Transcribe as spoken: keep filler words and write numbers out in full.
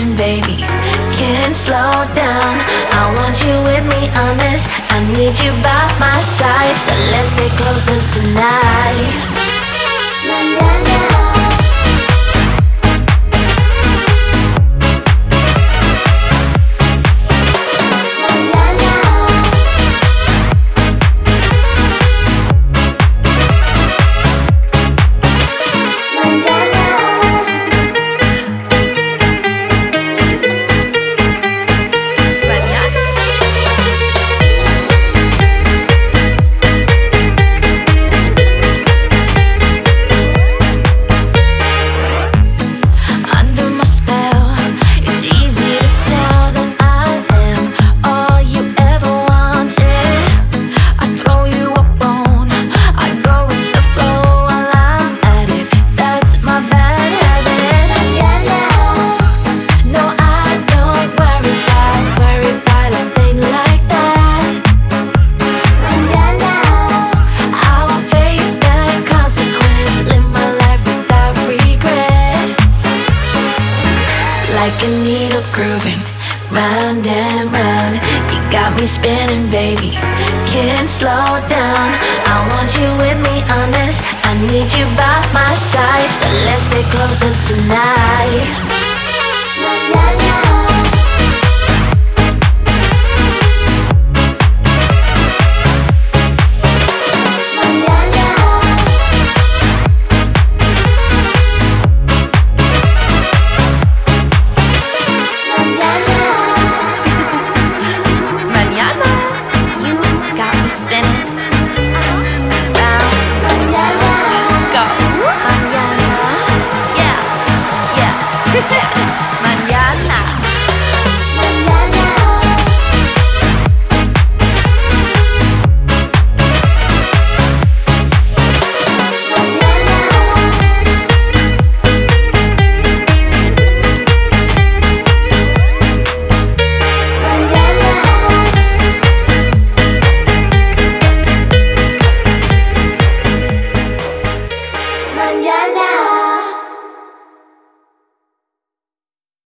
spinning, baby. Can't slow down. I want you with me on this. I need you by my side. So let's get closer tonight. Manana. Like a needle grooving, round and round. You got me spinning, baby. Can't slow down. I want you with me on this. I need you by my side. So let's get closer tonight. Manana. Manana.